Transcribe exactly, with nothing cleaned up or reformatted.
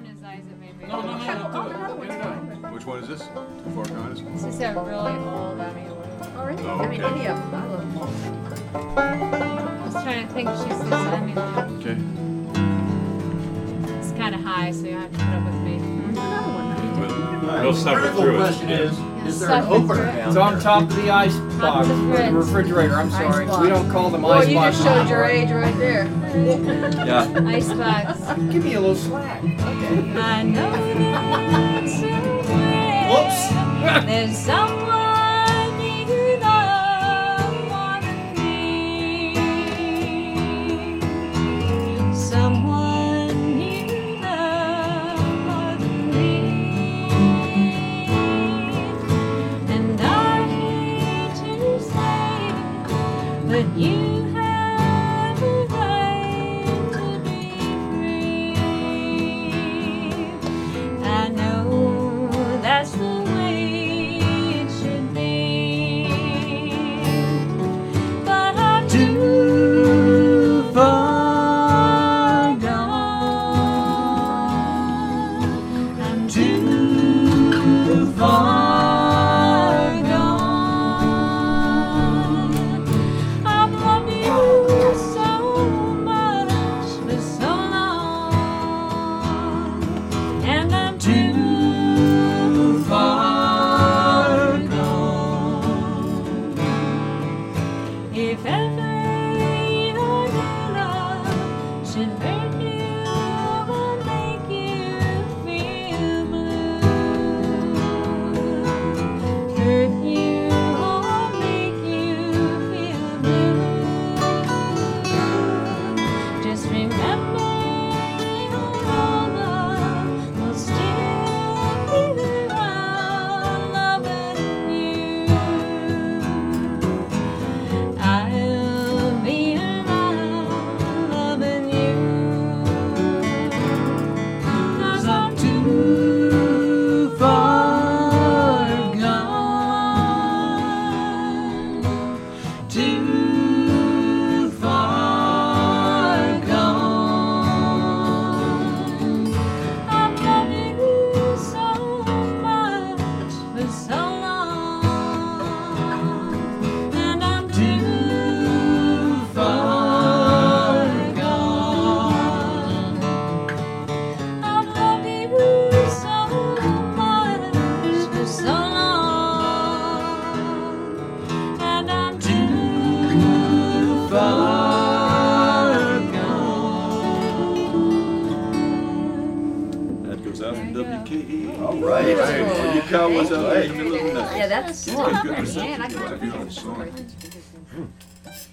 in his eyes that made me. No, no, no, no, do it. Get it out. Which one is this? Too far gone? It's just a really old. I mean, Oh, really? Oh, I mean, okay. any of them. I love them all. I was trying to think. She says, I mean, Okay. it's kind of high, so you have to put up with me. Another one. We'll suffer Critical through it. question is, is there an Suffer opener through it. down It's there? on top of the ice box, of the or the fridge. refrigerator. I'm Ice sorry. box. We don't call them Boy, ice you boxes. just showed your age right there. Yeah. Icebox. Give me a little slack. Okay. I know that somewhere Whoops. there's someone you love more than me. Someone you love more than me. And I hate to say it, but you have a right to be free. I know that's the way it should be, but I'm too far gone. I'm too far gone. I've loved you so much for so long, and I'm too far gone. If ever your love should hurt you or make you feel blue, hurt you or make you feel blue, just remember your love will still be around loving you. I'll be around loving you, 'cause I'm too far gone, too far gone. I've loved you so much for so long, and I'm too far gone. I've loved you so much for so long, and I'm too far gone. That goes out from W K E. All right. Well, you cowboys out there in the middle of the night. Yeah, that's Good good. reception. Man, I It's a got beautiful song.